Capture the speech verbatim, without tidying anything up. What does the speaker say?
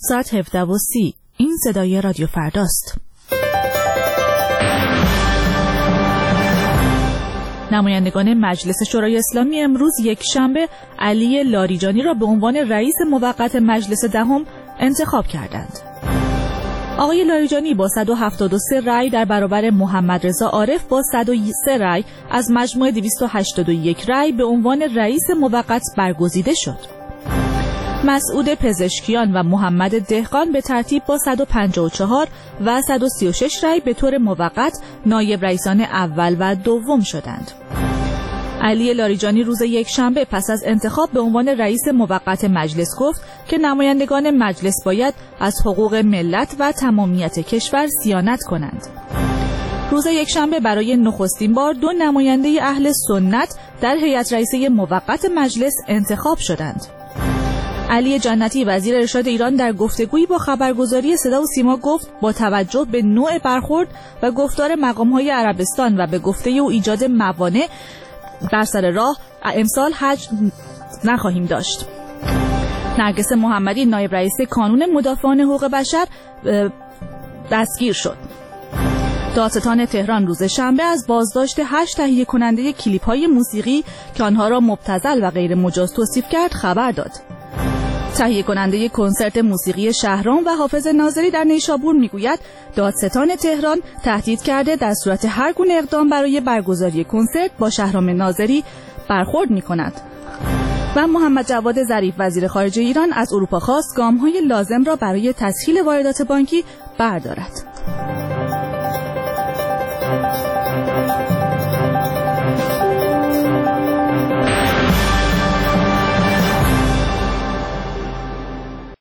ساعت هفده و سی. این صدای رادیو فرداست. نمایندگان مجلس شورای اسلامی امروز یک شنبه علی لاریجانی را به عنوان رئیس موقت مجلس دهم انتخاب کردند. آقای لاریجانی با صد و هفتاد و سه رأی در برابر محمد رضا عارف با صد و سه رأی از مجموع دویست و هشتاد و یک رأی به عنوان رئیس موقت برگزیده شد. مسعود پزشکیان و محمد دهقان به ترتیب با صد و پنجاه و چهار و صد و سی و شش رأی به طور موقت نایب رئیسان اول و دوم شدند. علی لاریجانی روز یک شنبه پس از انتخاب به عنوان رئیس موقت مجلس گفت که نمایندگان مجلس باید از حقوق ملت و تمامیت کشور صیانت کنند. روز یک شنبه برای نخستین بار دو نماینده اهل سنت در هیئت رئیسه موقت مجلس انتخاب شدند. علی جنتی وزیر ارشاد ایران در گفتگویی با خبرگزاری صدا و سیما گفت با توجه به نوع برخورد و گفتار مقام‌های عربستان و به گفته او ایجاد موانع در سر راه امسال حج نخواهیم داشت. نرگس محمدی نایب رئیس کانون مدافعان حقوق بشر دستگیر شد. دادستان تهران روز شنبه از بازداشت هشت تهیه کننده کلیپ‌های موسیقی که آنها را مبتذل و غیر مجاز توصیف کرد خبر داد. تهیه کننده کنسرت موسیقی شهرام و حافظ ناظری در نیشابور میگوید دادستان تهران تهدید کرده در صورت هر گونه اقدام برای برگزاری کنسرت با شهرام ناظری برخورد میکند. و محمد جواد ظریف وزیر خارجه ایران از اروپا خواست گام‌های لازم را برای تسهیل واردات بانکی بردارد.